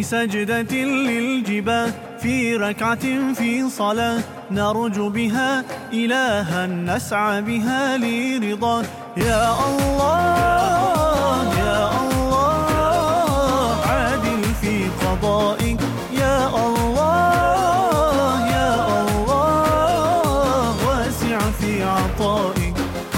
سجدة للجباه في ركعة في صلاة نرجو بها إلها نسعى بها لرضاه. يا الله يا الله عادل في قضائك، يا الله يا الله واسع في عطائك.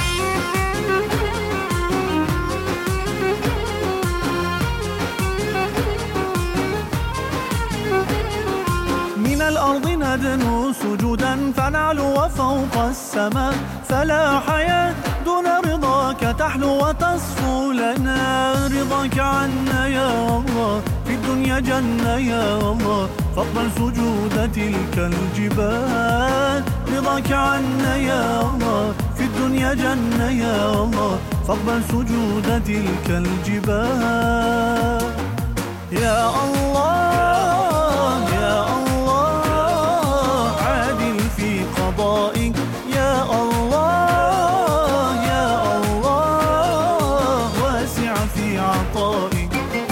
من الأرض ندنو سجودا فنعلو وفوق السماء، فلا حياة دون رضاك تحلو وتصفو لنا. رضاك عنا يا الله في الدنيا جنة يا الله، فاقبل سجود تلك الجبال. رضاك عنا يا الله في الدنيا جنة يا الله، فاقبل سجود تلك الجبال. يا الله يا الله عادل في قضائك، يا الله يا الله واسع في عطائك.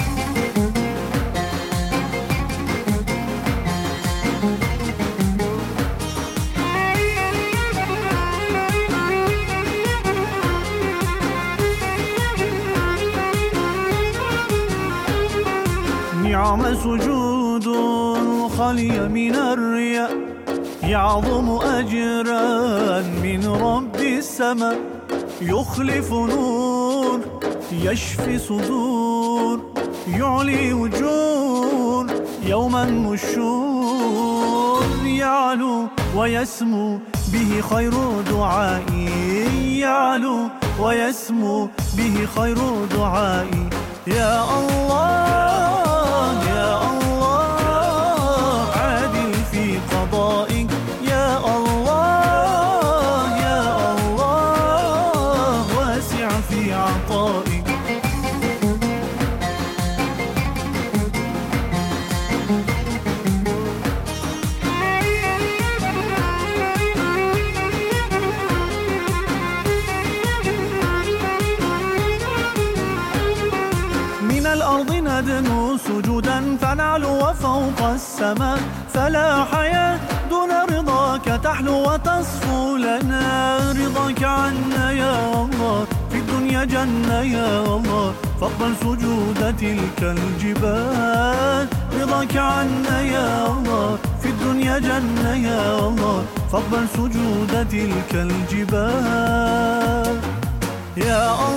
نعم سجود خالي من الرياء، يعظم أجرا من رب السماء. يخلف نور يشفي صدور، يعلي وجود يوما النشور. يعلو ويسمو به خير دعائي، يعلو ويسمو به خير دعائي. يا الله يا الله عادل في قضائك، يا الله يا الله واسع في عطائك. من الأرض ندنو سجودا فنعلو وفوق السماء، فلا حياة دون رضاك تحلو وتصفو لنا. رضاك عنا يا الله في الدنيا جنة يا الله، فاقبل سجود تلك الجبال. رضاك عنا يا الله في الدنيا جنة يا الله، فاقبل سجود تلك الجبال. يا الله